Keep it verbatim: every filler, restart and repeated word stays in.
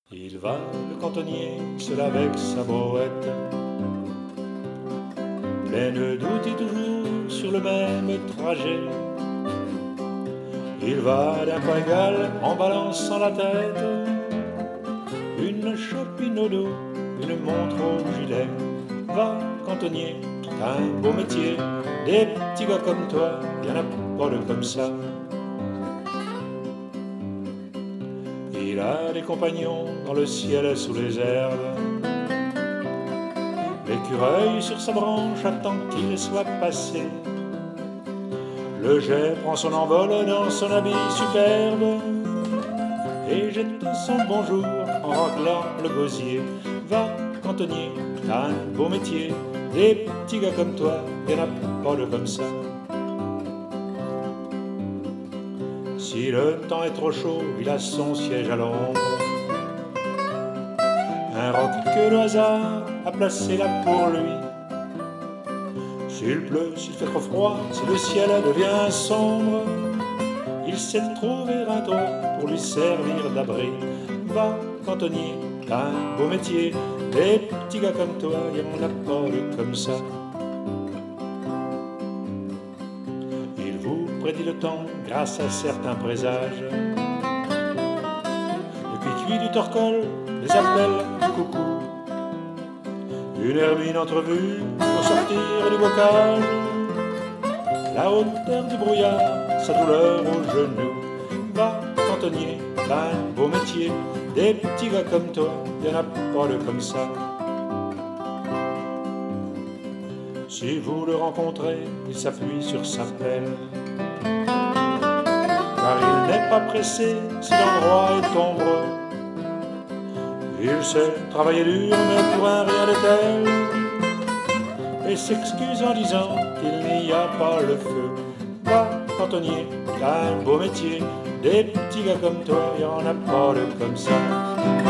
Il va, le cantonnier, seul avec sa brouette, pleine de doutes et toujours sur le même trajet. Il va d'un pas égal en balançant la tête, une chopine au dos, une montre au gilet. Va, cantonnier, t'as un beau métier, des petits gars comme toi, y'en a pas de comme ça. Il a des compagnons dans le ciel sous les herbes, l'écureuil sur sa branche attend qu'il soit passé. Le jet prend son envol dans son habit superbe et jette son bonjour en raclant le gosier. Va, cantonnier, t'as un beau métier, des petits gars comme toi, y'en a pas de comme ça. Si le temps est trop chaud, il a son siège à l'ombre, un roc que le hasard a placé là pour lui. S'il pleut, s'il fait trop froid, si le ciel devient sombre, il sait trouver un toit pour lui servir d'abri. Va, cantonnier, t'as un beau métier, des petits gars comme toi, y'en a pas de comme ça. Il vous prédit le temps grâce à certains présages, le cuicui du torcol, les appels du coucou, une hermine entrevue pour sortir du bocage, la hauteur du brouillard, sa douleur au genou. Va, cantonnier, t'as un beau métier, des petits gars comme toi, y'en a pas de comme ça. Si vous le rencontrez, il s'appuie sur sa pelle, car il n'est pas pressé si l'endroit est ombreux. Il sait travailler dur, mais pour un rien de tel, et s'excuse en disant qu'il n'y a pas le feu. Va, cantonnier, t'as un beau métier, des petits gars comme toi, y'en a pas de comme ça.